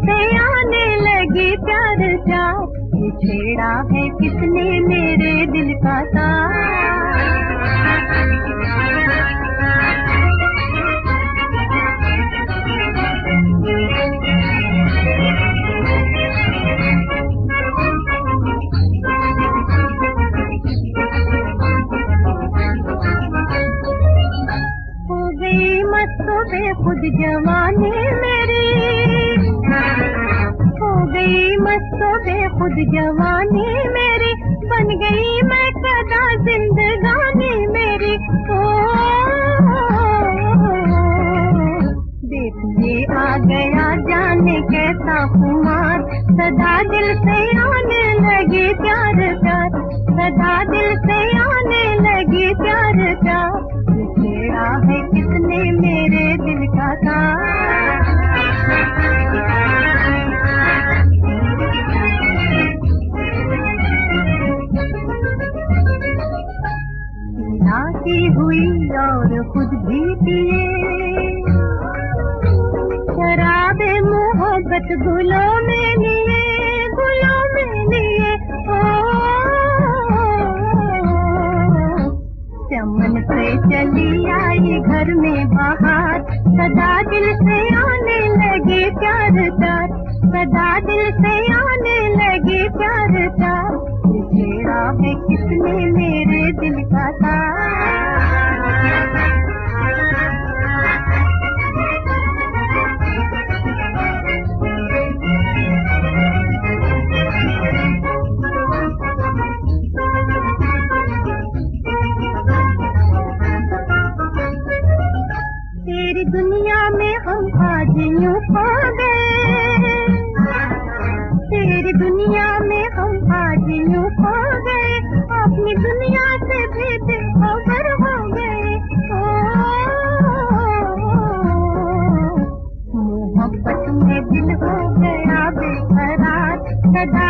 से आने लगी प्यार प्यार। ये छेड़ा है किसने मेरे दिल का तार। तो बेखुद जवानी मेरी हो गई मस्त, तो बेखुद जवानी मेरी बन गई मैं सदा जिंदगानी मेरी। ओ देखिए आ गया जाने कैसा खुमार, सदा दिल से आने लगी प्यार प्यार, सदा दिल से आने लगी प्यार प्यार। छेड़ा है किसने मेरे दिल का तार। नाची हुई और खुद भी पिए, शराबे मोहब्बत गुलों में लिए, गुलों में लिए। चमन से चली आई घर में बाहर, सदा दिल से आने लगी प्यार प्यार, सदा दिल से आने लगी प्यार प्यार। छेड़ा है किसने मेरे दिल का तार। तेरी दुनिया में हम आज यूं खो गए, तेरी दुनिया में हम आज यूं खो गए, अपनी दुनिया से भी बेखबर हो गए। मोहब्बत में दिल हो गया बेकरार, सदा